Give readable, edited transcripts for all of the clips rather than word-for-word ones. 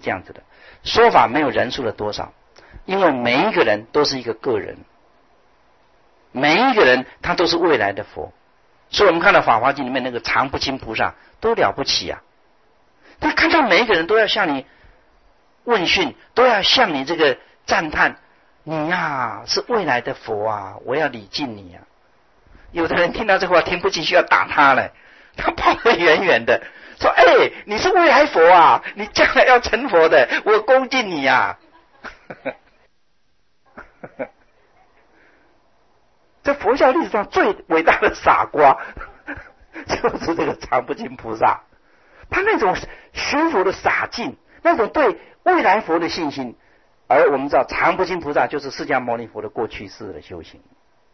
这样子的说法没有人数的多少，因为每一个人都是一个个人，每一个人他都是未来的佛。所以我们看到《法华经》里面那个常不轻菩萨都了不起啊，他看到每一个人都要向你问讯，都要向你这个赞叹，你呀是未来的佛啊，我要礼敬你啊。有的人听到这话听不进去，要打他了，他跑得远远的说，你是未来佛啊，你将来要成佛的，我恭敬你啊。在佛教历史上最伟大的傻瓜就是这个常不轻菩萨，他那种学佛的洒劲，那种对未来佛的信心。而我们知道常不轻菩萨就是释迦牟尼佛的过去世的修行，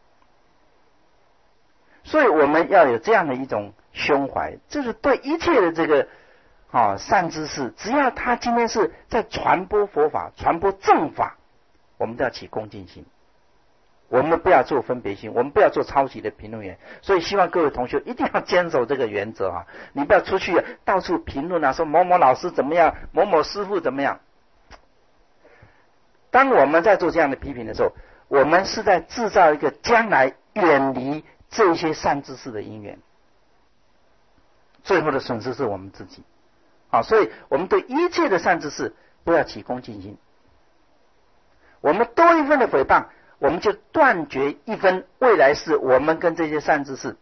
所以我们要有这样的一种胸怀，就是对一切的这个善知识，只要他今天是在传播佛法、传播正法，我们都要起恭敬心，我们不要做分别心，我们不要做抄袭的评论员。所以希望各位同学一定要坚守这个原则啊！你不要出去到处评论啊，说某某老师怎么样，某某师父怎么样。当我们在做这样的批评的时候，我们是在制造一个将来远离这些善知识的因缘，最后的损失是我们自己。所以我们对一切的善知识都要起恭敬心。我们多一分的诽谤，我们就断绝一分未来是我们跟这些善知识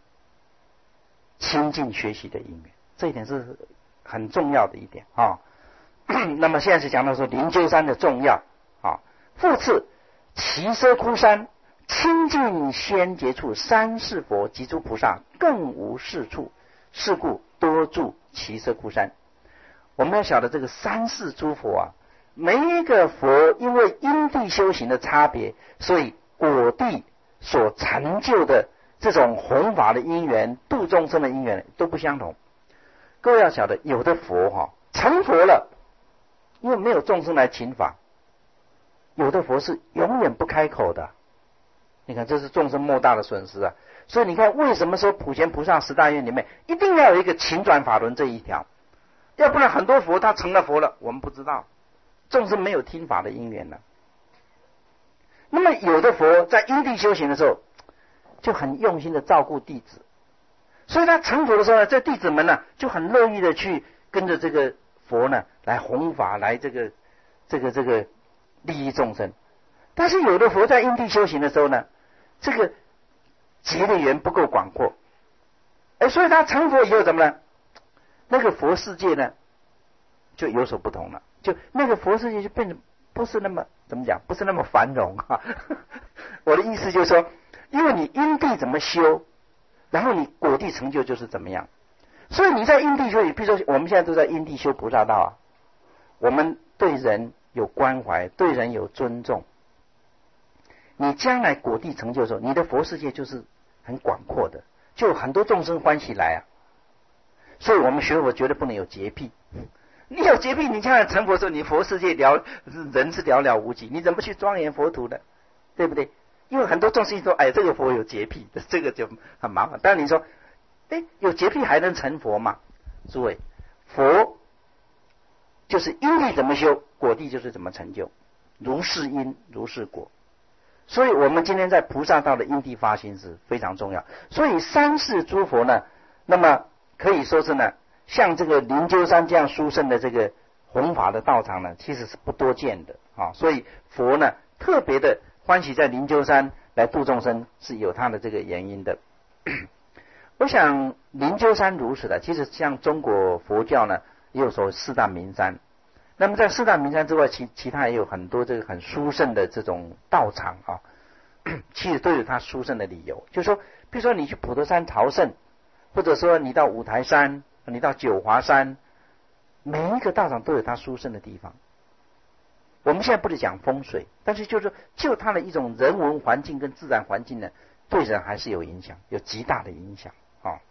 亲近学习的因缘，这一点是很重要的一点那么现在是讲到说灵鹫山的重要复次，耆闍窟山清净仙劫处，三世佛及诸菩萨更无是处，是故多住耆闍窟山。我们要晓得这个三世诸佛每一个佛因为因地修行的差别，所以果地所成就的这种弘法的因缘、度众生的因缘都不相同。各位要晓得，有的佛成佛了，因为没有众生来请法，有的佛是永远不开口的。你看，这是众生莫大的损失啊！所以你看，为什么说普贤菩萨十大愿里面一定要有一个请转法轮这一条？要不然很多佛他成了佛了，我们不知道，众生没有听法的因缘了。那么有的佛在因地修行的时候，就很用心的照顾弟子，所以他成佛的时候呢，这弟子们呢就很乐意的去跟着这个佛呢来弘法，来这个利益众生。但是有的佛在因地修行的时候呢，这个结的缘不够广阔，所以他成佛以后怎么呢？那个佛世界呢就有所不同了，就那个佛世界就变得不是那么怎么讲，不是那么繁荣我的意思就是说，因为你因地怎么修，然后你果地成就就是怎么样。所以你在因地修，比如说我们现在都在因地修菩萨道我们对人有关怀，对人有尊重，你将来果地成就的时候，你的佛世界就是很广阔的，就有很多众生欢喜来所以我们学佛绝对不能有洁癖。你有洁癖，你将来成佛的时候，你佛世界人是寥寥无几，你怎么去庄严佛土呢？对不对？因为很多众生说，这个佛有洁癖，这个就很麻烦。但你说，有洁癖还能成佛吗？诸位，佛就是因地怎么修，果地就是怎么成就，如是因如是果。所以我们今天在菩萨道的因地发心是非常重要。所以三世诸佛呢，那么可以说是呢，像这个灵鹫山这样殊胜的这个弘法的道场呢，其实是不多见的所以佛呢特别的欢喜在灵鹫山来度众生，是有他的这个原因的。我想灵鹫山如此的，其实像中国佛教呢也有说四大名山，那么在四大名山之外，其他也有很多这个很殊胜的这种道场其实都有它殊胜的理由。就是说，比如说你去普陀山朝圣，或者说你到五台山，你到九华山，每一个道场都有它殊胜的地方。我们现在不是讲风水，但是就是就它的一种人文环境跟自然环境呢，对人还是有影响，有极大的影响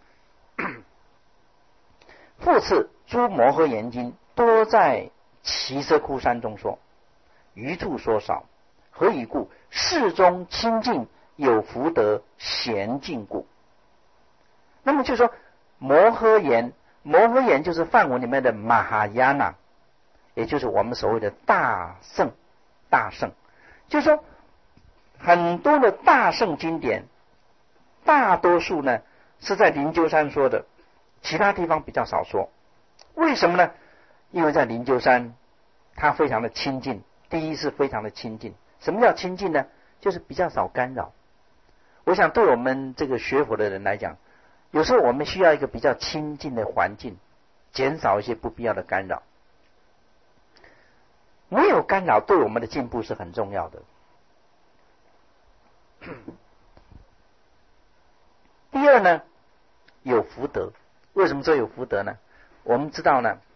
复次，诸摩诃言经多在耆闍窟山中说，余处说少。何以故？世中清净，有福德，闲静故。那么就说摩诃言，摩诃言就是梵文里面的马哈亚那， 也就是我们所谓的大圣。大圣就是说很多的大圣经典，大多数呢是在灵鹫山说的，其他地方比较少说。为什么呢？因为在灵鹫山它非常的清净，第一是非常的清净。什么叫清净呢？就是比较少干扰。我想对我们这个学佛的人来讲，有时候我们需要一个比较清净的环境，减少一些不必要的干扰。没有干扰对我们的进步是很重要的。第二呢，有福德。为什么说有福德呢？我们知道呢，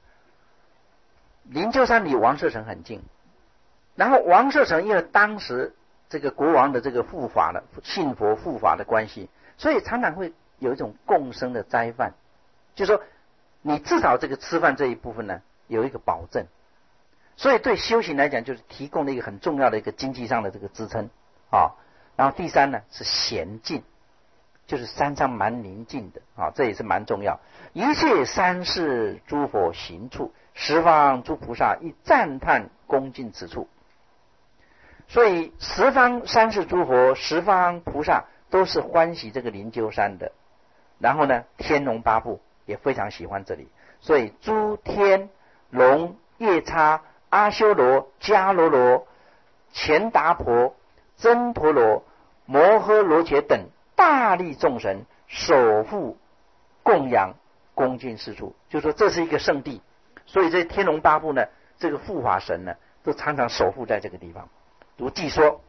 灵鹫山离王舍城很近，然后王舍城因为当时这个国王的这个护法的信佛护法的关系，所以常常会有一种共生的斋饭，就是说你至少这个吃饭这一部分呢有一个保证。所以对修行来讲，就是提供了一个很重要的一个经济上的这个支撑啊。然后第三呢是娴静，就是山上蛮宁静的啊，这也是蛮重要。一切山势诸佛行处，十方诸菩萨亦赞叹恭敬此处。所以十方山势诸佛、十方菩萨都是欢喜这个灵鹫山的。然后呢，天龙八部也非常喜欢这里，所以诸天龙、夜叉、阿修罗、迦罗罗、乾达婆、真陀罗、摩诃罗伽等大力众神守护供养恭敬四处，就是说这是一个圣地，所以这天龙八部呢，这个护法神呢都常常守护在这个地方。如记说，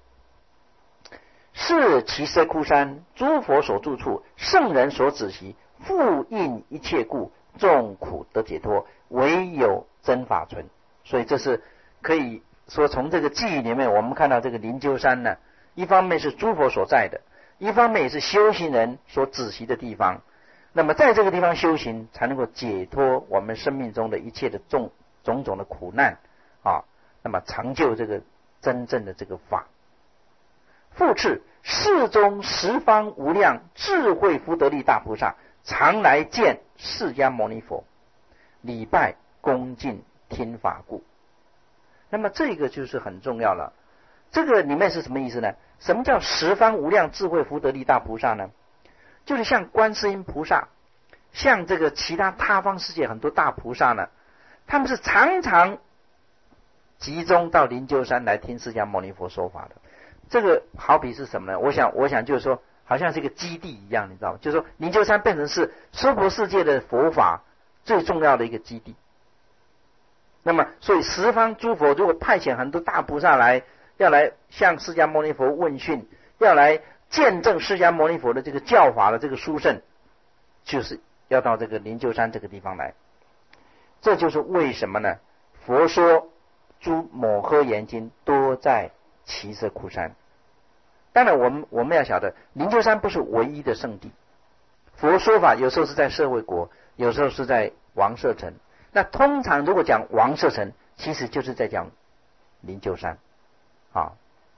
是其舍窟山诸佛所住处，圣人所止息，复应一切故，众苦得解脱，唯有真法存。所以这是可以说从这个记忆里面我们看到这个灵鹫山呢，一方面是诸佛所在的，一方面也是修行人所止息的地方。那么在这个地方修行，才能够解脱我们生命中的一切的种种的苦难啊，那么成就这个真正的这个法。复次，世中十方无量智慧福德力大菩萨，常来见释迦牟尼佛，礼拜恭敬听法故。那么这个就是很重要了。这个里面是什么意思呢？什么叫十方无量智慧福德力大菩萨呢？就是像观世音菩萨，像这个其他他方世界很多大菩萨呢，他们是常常集中到灵鹫山来听释迦牟尼佛说法的。这个好比是什么呢？我想就是说，好像是一个基地一样，你知道吗？就是说灵鹫山变成是娑婆世界的佛法最重要的一个基地。那么所以十方诸佛如果派遣很多大菩萨来，要来向释迦牟尼佛问讯，要来见证释迦牟尼佛的这个教法的这个殊胜，就是要到这个灵鹫山这个地方来。这就是为什么呢？佛说诸摩诃言经多在其舍窟山。当然我们要晓得，灵鹫山不是唯一的圣地，佛说法有时候是在舍卫国，有时候是在王舍城。那通常如果讲王舍城，其实就是在讲灵鹫山啊。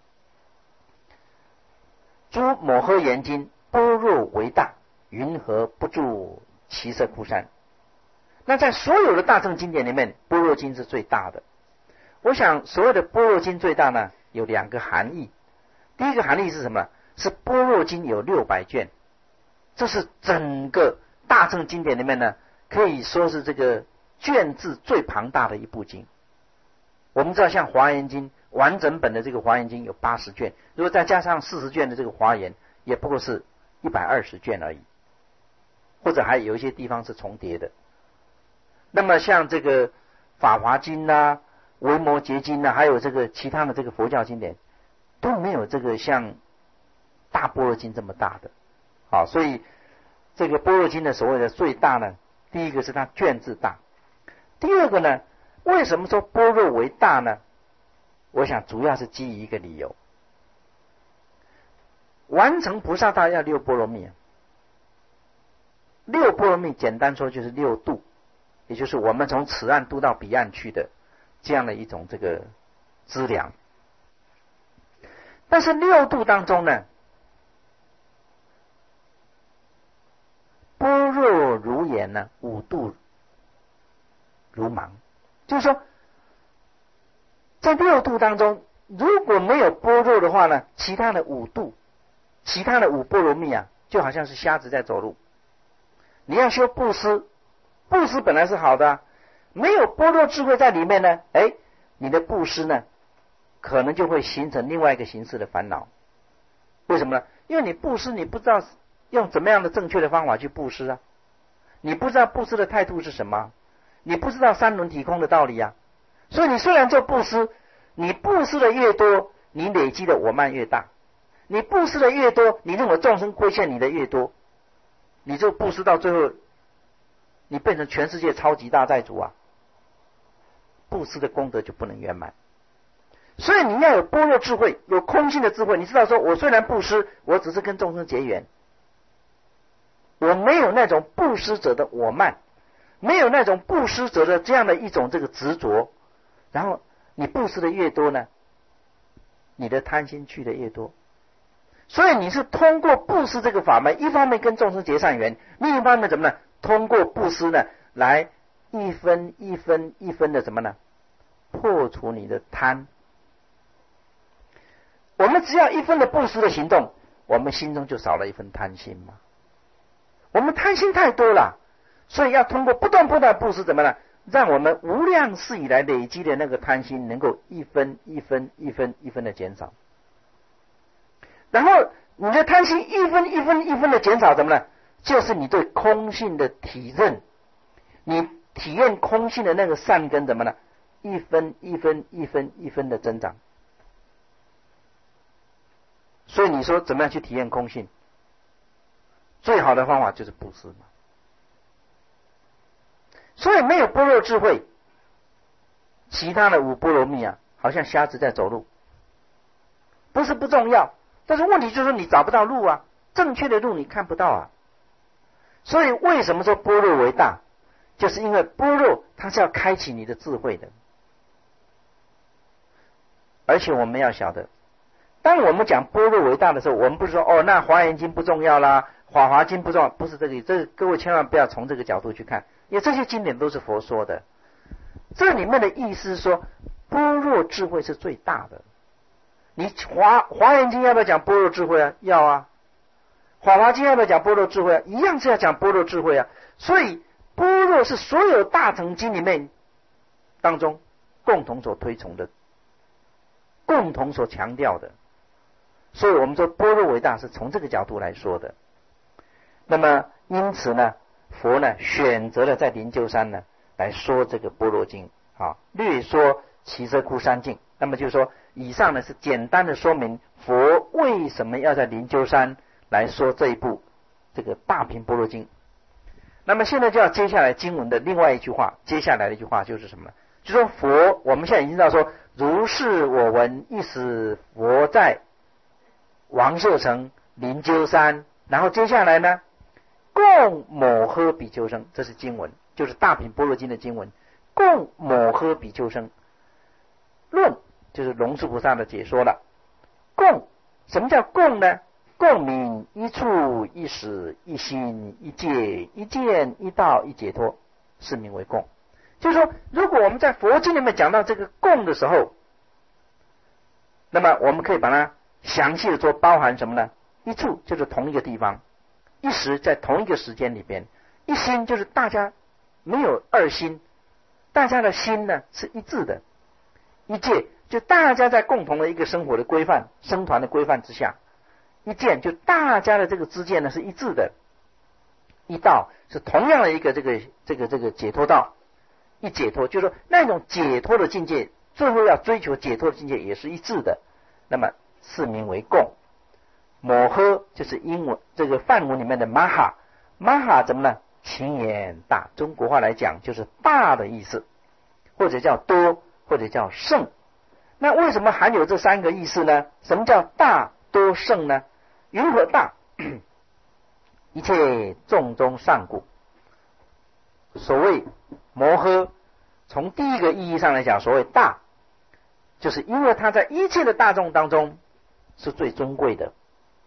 诸摩诃言经般若为大，云何不住其舍窟山？那在所有的大乘经典里面，般若经是最大的。我想所谓的般若经最大呢，有两个含义。第一个含义是什么？是般若经有600卷，这是整个大乘经典里面呢，可以说是这个卷字最庞大的一部经。我们知道像华严经完整本的这个华严经有80卷，如果再加上40卷的这个华严，也不过是120卷而已，或者还有一些地方是重叠的。那么像这个法华经啊、维摩诘经啊，还有这个其他的这个佛教经典，都没有这个像大般若经这么大的。好，所以这个般若经的所谓的最大呢，第一个是它卷字大，第二个呢，为什么说般若为大呢？我想主要是基于一个理由，完成菩萨道要6波罗蜜。6波罗蜜简单说就是6度，也就是我们从此岸渡到彼岸去的这样的一种这个资粮。但是6度当中呢，般若如言呢，5度如盲，就是说在六度当中，如果没有般若的话呢，其他的五度，其他的五波罗蜜啊，就好像是瞎子在走路。你要修布施，布施本来是好的啊，没有般若智慧在里面呢，你的布施呢，可能就会形成另外一个形式的烦恼。为什么呢？因为你布施，你不知道用怎么样的正确的方法去布施啊，你不知道布施的态度是什么，你不知道三轮体空的道理啊。所以你虽然做布施，你布施的越多，你累积的我慢越大，你布施的越多，你认为众生亏欠你的越多，你就布施到最后，你变成全世界超级大债主啊，布施的功德就不能圆满。所以你要有般若智慧，有空性的智慧，你知道说，我虽然布施，我只是跟众生结缘，我没有那种布施者的我慢，没有那种布施者的这样的一种这个执着。然后你布施的越多呢，你的贪心去的越多。所以你是通过布施这个法门，一方面跟众生结善缘，另一方面怎么呢？通过布施呢，来一分一分一分的怎么呢？破除你的贪。我们只要一分的布施的行动，我们心中就少了一分贪心嘛。我们贪心太多了，所以要通过不断的布施，怎么呢？让我们无量世以来累积的那个贪心，能够一分一分一分一分的减少。然后你的贪心一分一分一分的减少，怎么呢？就是你对空性的体认，你体验空性的那个善根，怎么呢？一分一分一分一分的增长。所以你说怎么样去体验空性？最好的方法就是布施嘛。所以没有般若智慧，其他的五波罗蜜啊，好像瞎子在走路。不是不重要，但是问题就是你找不到路啊，正确的路你看不到啊。所以为什么说般若为大？就是因为般若它是要开启你的智慧的。而且我们要晓得，当我们讲般若为大的时候，我们不是说那华严经不重要啦，法华经不重要，不是这个，各位千万不要从这个角度去看，因为这些经典都是佛说的。这里面的意思是说，般若智慧是最大的。你华严经要不要讲般若智慧啊？要啊。法华经要不要讲般若智慧啊？一样是要讲般若智慧啊。所以般若是所有大乘经里面当中共同所推崇的，共同所强调的。所以我们说般若为大是从这个角度来说的。那么因此呢，佛呢选择了在灵鹫山呢来说这个般若经啊，略说耆阇窟三境。那么就是说，以上呢是简单的说明佛为什么要在灵鹫山来说这一部这个大品般若经。那么现在就要接下来经文的另外一句话，接下来的一句话就是什么呢？就说佛，我们现在已经知道说，如是我闻，一时佛在王舍城灵鹫山，然后接下来呢，共摩诃比丘僧，这是经文，就是大品般若经的经文。共摩诃比丘僧论，就是龙树菩萨的解说了。共，什么叫共呢？共名一处一时一心一界一见一道一解脱，是名为共。就是说，如果我们在佛经里面讲到这个共的时候，那么我们可以把它详细的说包含什么呢？一处就是同一个地方，一时在同一个时间里边，一心就是大家没有二心，大家的心呢是一致的，一界就大家在共同的一个生活的规范、生团的规范之下，一见就大家的这个知见呢是一致的，一道是同样的一个这个解脱道，一解脱就是说那种解脱的境界，最后要追求解脱的境界也是一致的，那么是名为共。摩诃就是英文这个梵文里面的玛哈，玛哈怎么呢？情言大，中国话来讲就是大的意思，或者叫多，或者叫圣。那为什么含有这三个意思呢？什么叫大多圣呢？云何大？一切众中上故。所谓摩诃，从第一个意义上来讲，所谓大，就是因为它在一切的大众当中是最尊贵的。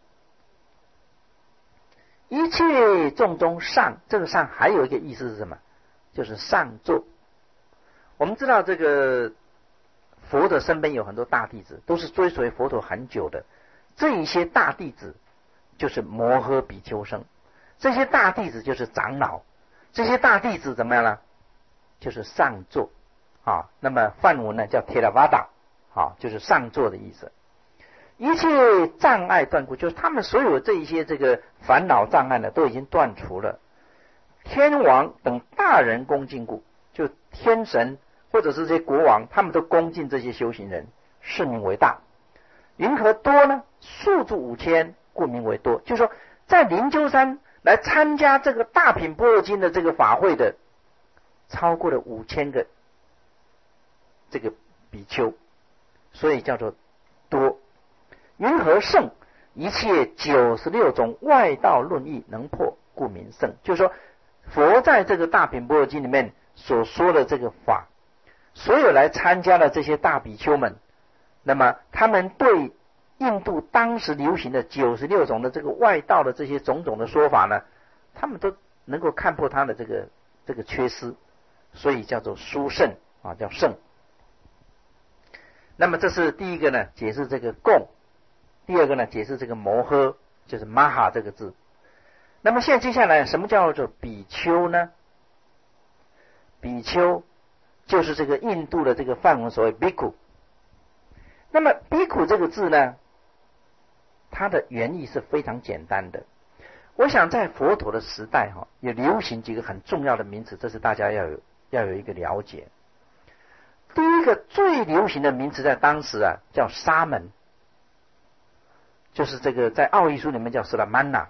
一切众中上，这个上还有一个意思是什么？就是上座。我们知道这个佛的身边有很多大弟子，都是追随佛陀很久的。这一些大弟子就是摩诃比丘僧，这些大弟子就是长老，这些大弟子怎么样呢？就是上座啊。那么梵文呢叫 Theravada 啊，就是上座的意思。一切障碍断故，就是他们所有这一些这个烦恼障碍呢，都已经断除了。天王等大人恭敬故，就天神或者是这些国王，他们都恭敬这些修行人，是名为大。云何多呢？数住5000，故名为多。就是说，在灵鹫山来参加这个大品般若经的这个法会的，超过了5000个这个比丘，所以叫做多。云何圣？一切96种外道论义能破，故名圣。就是说，佛在这个大品般若经里面所说的这个法，所有来参加的这些大比丘们，那么他们对印度当时流行的96种的这个外道的这些种种的说法呢，他们都能够看破他的这个缺失，所以叫做殊胜啊，叫圣。那么这是第一个呢，解释这个共；第二个呢，解释这个摩诃，就是 maha 这个字。那么现在接下来，什么叫做比丘呢？比丘就是这个印度的这个梵文所谓 bhikkhu。那么 bhikkhu 这个字呢，它的原意是非常简单的。我想在佛陀的时代也流行几个很重要的名词，这是大家要有一个了解。第一个最流行的名词在当时叫沙门，就是这个在奥义书里面叫 Sramana。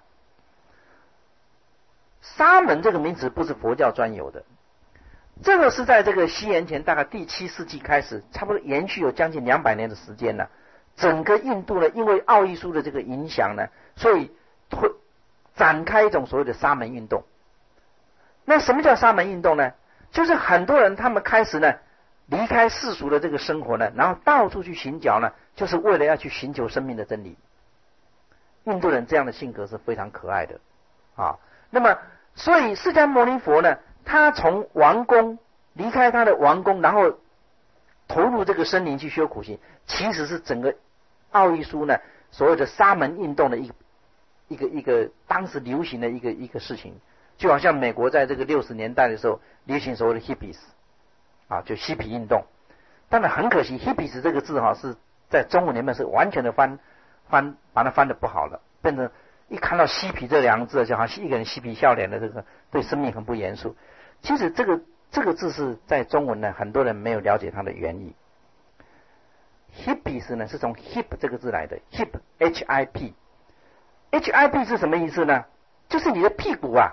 沙门这个名词不是佛教专有的，这个是在这个西元前大概第7世纪开始，差不多延续有将近200年的时间了。整个印度呢，因为奥义书的这个影响呢，所以展开一种所谓的沙门运动。那什么叫沙门运动呢？就是很多人他们开始呢离开世俗的这个生活呢，然后到处去行脚呢，就是为了要去寻求生命的真理。印度人这样的性格是非常可爱的啊。那么所以释迦牟尼佛呢，他从王宫离开他的王宫，然后投入这个森林去修苦行，其实是整个奥义书呢所谓的沙门运动的一个当时流行的一个事情。就好像美国在这个60年代的时候流行所谓的 hippies 啊，就嬉皮运动。当然很可惜 hippies 这个字是在中文里面是完全的把它翻的不好了，变成一看到嬉皮这2个字，就好像一个人嬉皮笑脸的，这个对生命很不严肃。其实这个字是在中文呢，很多人没有了解它的原意。hippies 呢是从 hip 这个字来的 ，hip hip hip 是什么意思呢？就是你的屁股啊。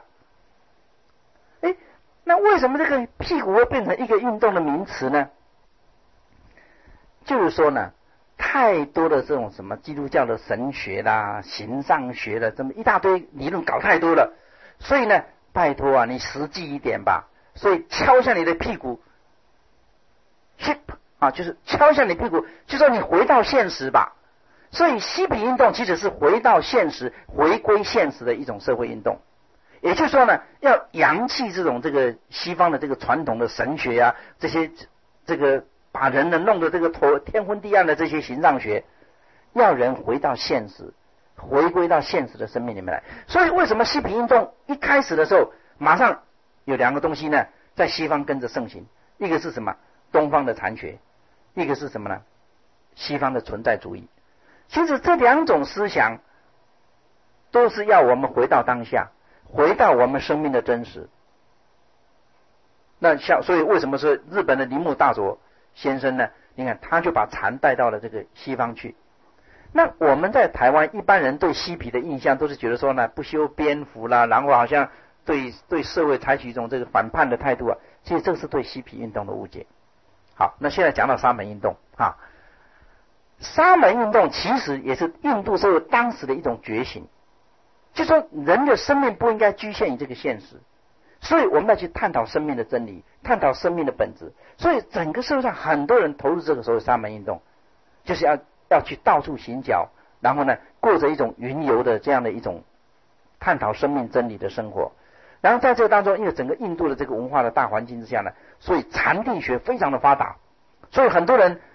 那为什么这个屁股会变成一个运动的名词呢？就是说呢，太多的这种什么基督教的神学啦、形上学的这么一大堆理论搞太多了，所以呢，拜托啊，你实际一点吧。所以敲一下你的屁股 ，hip 啊，就是敲一下你屁股，就说你回到现实吧。所以嬉皮运动其实是回到现实、回归现实的一种社会运动。也就是说呢，要扬弃这个西方的这个传统的神学啊，这些这个把人呢弄得这个天昏地暗的这些形上学，要人回到现实，回归到现实的生命里面来。所以为什么嬉皮运动一开始的时候，马上有2个东西呢，在西方跟着盛行，一个是什么？东方的禅学，一个是什么呢？西方的存在主义。其实这2种思想都是要我们回到当下，回到我们生命的真实。那所以为什么说日本的铃木大佐先生呢？你看他就把禅带到了这个西方去。那我们在台湾一般人对嬉皮的印象都是觉得说呢，不修边幅啦，然后好像对社会采取一种这个反叛的态度啊。其实这是对嬉皮运动的误解。好，那现在讲到沙门运动啊，沙门运动其实也是印度社会当时的一种觉醒。就说人的生命不应该局限于这个现实，所以我们要去探讨生命的真理，探讨生命的本质。所以整个社会上很多人投入这个所谓沙门运动，就是要去到处行脚，然后呢过着一种云游的这样的一种探讨生命真理的生活。然后在这个当中，因为整个印度的这个文化的大环境之下呢，所以禅定学非常的发达，所以很多人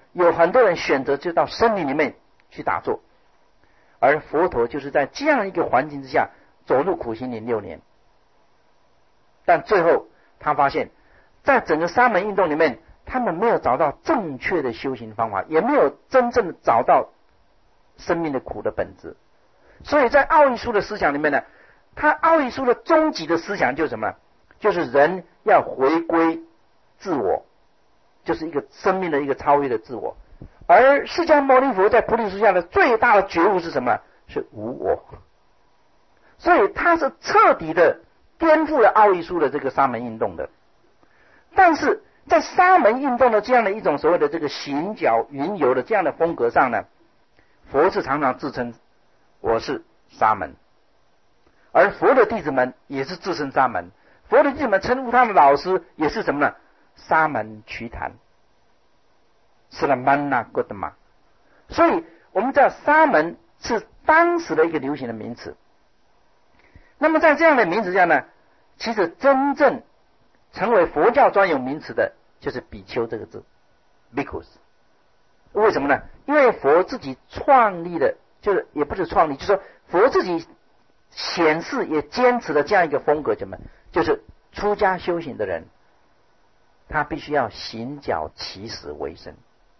有很多人选择就到森林里面去打坐，而佛陀就是在这样一个环境之下走入苦行林6年。但最后他发现，在整个沙门运动里面，他们没有找到正确的修行方法，也没有真正的找到生命的苦的本质。所以在奥义书的思想里面呢，他奥义书的终极的思想就是什么？就是人要回归自我，就是一个生命的一个超越的自我。而释迦牟尼佛在菩提树下的最大的觉悟是什么？是无我。所以他是彻底的颠覆了奥义书的这个沙门运动的。但是在沙门运动的这样的一种所谓的这个行脚云游的这样的风格上呢，佛是常常自称我是沙门，而佛的弟子们也是自称沙门，佛的弟子们称呼他们老师也是什么呢？沙门瞿昙，是了曼那哥德玛。所以我们知道沙门是当时的一个流行的名词。那么在这样的名词下呢，其实真正成为佛教专有名词的就是比丘这个字 bhikkhus。 为什么呢？因为佛自己创立的，就是也不是创立，就是说佛自己显示也坚持的这样一个风格，什么？就是出家修行的人他必须要行脚乞食为生，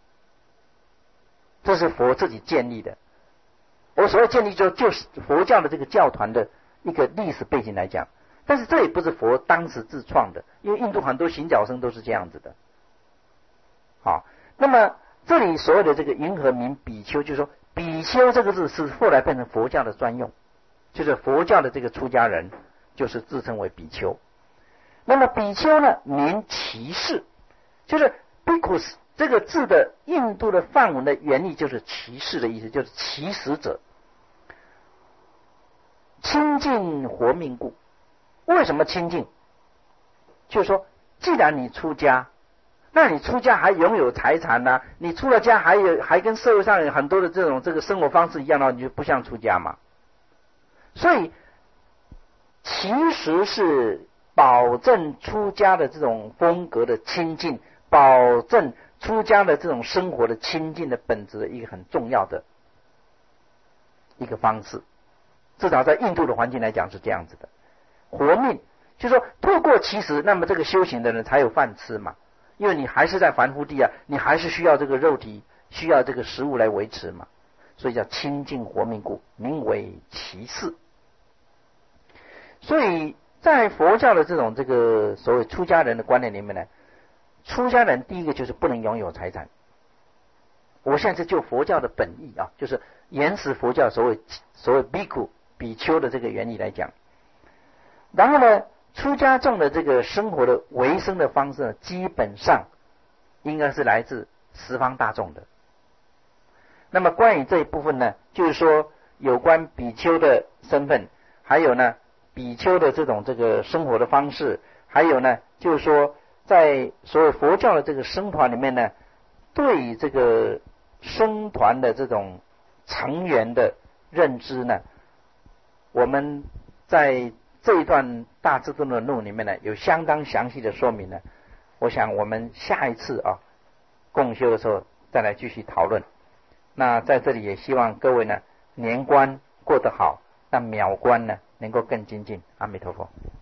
这是佛自己建立的。我所谓建立就是佛教的这个教团的一个历史背景来讲，但是这也不是佛当时自创的，因为印度很多行脚僧都是这样子的。好，那么这里所谓的这个云何名比丘，就是说比丘这个字是后来变成佛教的专用，就是佛教的这个出家人就是自称为比丘。那么比丘呢名骑士，就是 bhikkhus 这个字的印度的梵文的原意就是骑士的意思，就是骑食者，清净活命故。为什么清净？就是说既然你出家，那你出家还拥有财产啊，你出了家还跟社会上有很多的这个生活方式一样的话，你就不像出家嘛。所以其实是保证出家的这种风格的清净，保证出家的这种生活的清净的本质的一个很重要的一个方式。至少在印度的环境来讲是这样子的。活命就是说透过其实，那么这个修行的人才有饭吃嘛，因为你还是在凡夫地啊，你还是需要这个肉体，需要这个食物来维持嘛，所以叫清净活命故，名为骑士。所以在佛教的这个所谓出家人的观念里面呢，出家人第一个就是不能拥有财产。我现在是就佛教的本意啊，就是原始佛教所谓bhikkhu比丘的这个原理来讲。然后呢，出家众的这个生活的维生的方式呢，基本上应该是来自十方大众的。那么关于这一部分呢，就是说有关比丘的身份，还有呢比丘的这个生活的方式，还有呢就是说在所谓佛教的这个僧团里面呢，对于这个僧团的这种成员的认知呢，我们在这一段大智度论的论里面呢，有相当详细的说明呢。我想我们下一次共修的时候再来继续讨论。那在这里也希望各位呢年关过得好，那秒关呢能够更精进。阿弥陀佛。